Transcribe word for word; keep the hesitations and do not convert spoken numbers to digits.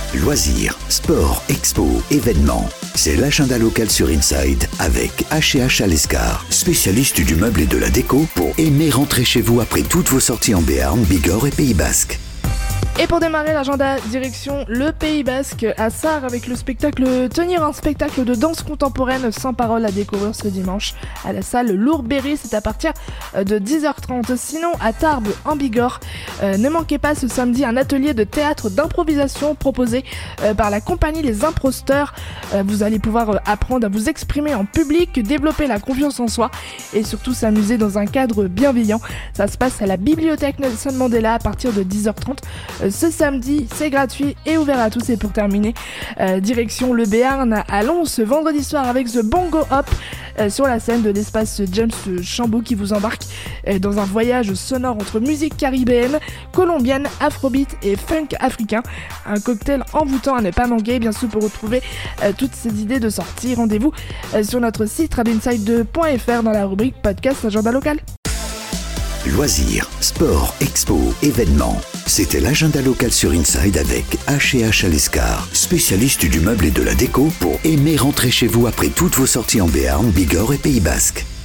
Loisirs, sport, expo, événements. C'est l'agenda local sur Inside avec H et H Alescar, spécialiste du meuble et de la déco pour aimer rentrer chez vous après toutes vos sorties en Béarn, Bigorre et Pays Basque. Et pour démarrer l'agenda, direction le Pays Basque à Sarre avec le spectacle Tenir un spectacle de danse contemporaine sans parole à découvrir ce dimanche à la salle Lourberry, c'est à partir de dix heures trente. Sinon à Tarbes en Bigorre, euh, ne manquez pas ce samedi un atelier de théâtre d'improvisation proposé euh, par la compagnie Les Imposteurs. Euh, vous allez pouvoir euh, apprendre à vous exprimer en public, développer la confiance en soi et surtout s'amuser dans un cadre bienveillant. Ça se passe à la bibliothèque Nelson Mandela à partir de dix heures trente. Euh, Ce samedi, c'est gratuit et ouvert à tous. Et pour terminer, euh, direction le Béarn à Lons ce vendredi soir avec The Bongo Hop euh, sur la scène de l'espace James Chambaud qui vous embarque euh, dans un voyage sonore entre musique caribéenne, colombienne, afrobeat et funk africain. Un cocktail envoûtant à ne pas manquer. Bien sûr, pour retrouver euh, toutes ces idées de sortie, rendez-vous euh, sur notre site radio inside deux point f r dans la rubrique podcast agenda local. Loisirs, sport, expo, événements. C'était l'agenda local sur Inside avec H et H Alescar, spécialiste du meuble et de la déco pour aimer rentrer chez vous après toutes vos sorties en Béarn, Bigorre et Pays Basque.